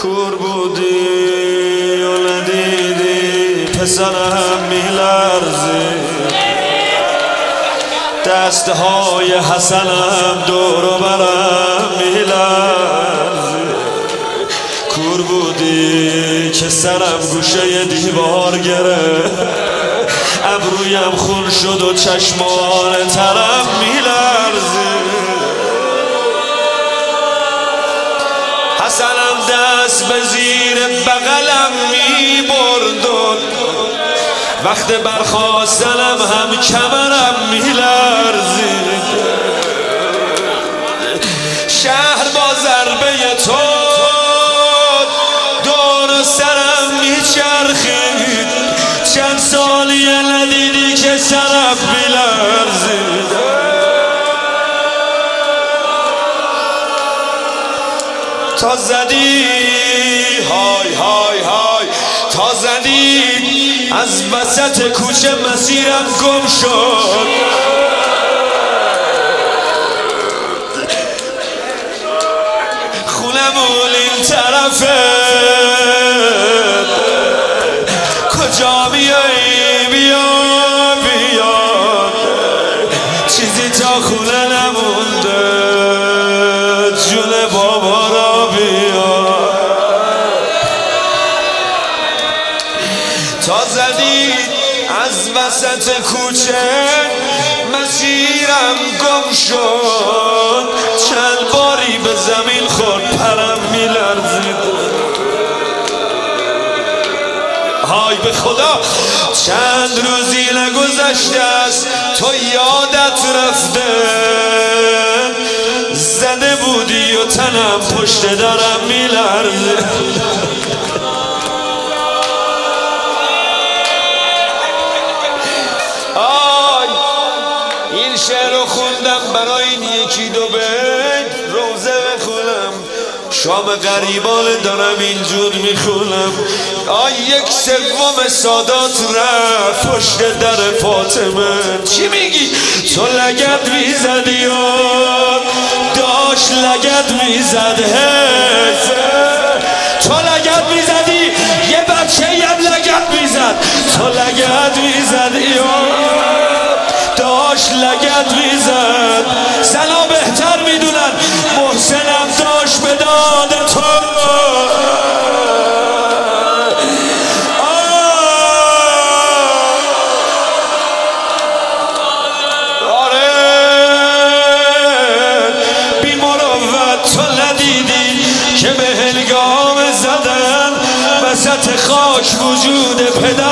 کور بودی و ندیدی پسرم میلرزی، دستهای حسنم دور و برم میلرزی. کور بودی که سرم گوشه دیوار گرفت، ابرویم خون شد و چشمان ترم میلرزی. حسنم دست به زیر بغلم میبرد، وقت برخواستنم هم کمرم میلرزید. شهر با ضربه تو دور سرم میچرخید، چند سالیه ندیدی که سرم میلرزید. تا زدی های های های، تا زدی از وسط کوچه مسیرم گم شد. خونمون این طرفه، کجا بیایی بیا بیا، چیزی تا خونه نمونده، جون بابا را بیا. تا زدی از وسط کوچه مسیرم گم شد، چند باری به زمین خورد پرم میلرزید. های به خدا چند روزی نگذشته است تو یادت رفته، زده بودی و تنم پشت درم میلرزه. این شعر رو خوندم برای این یکی دو بیت روزه بخونم، شام غریبان دارم اینجور میخونم. یک سوم سادات رفت پشت در فاطمه. چی میگی؟ تو لگد میزدی و داشت لگد میزد، تو لگد میزدی یه بچه هم لگد میزد، تو لگد میزدی و داشت لگد میزد. زنا بهتر میدونن، محسنم داشت به داد تو. آره بی مروت تو ندیدی که به هنگام زدن وسط خاک وجود پدر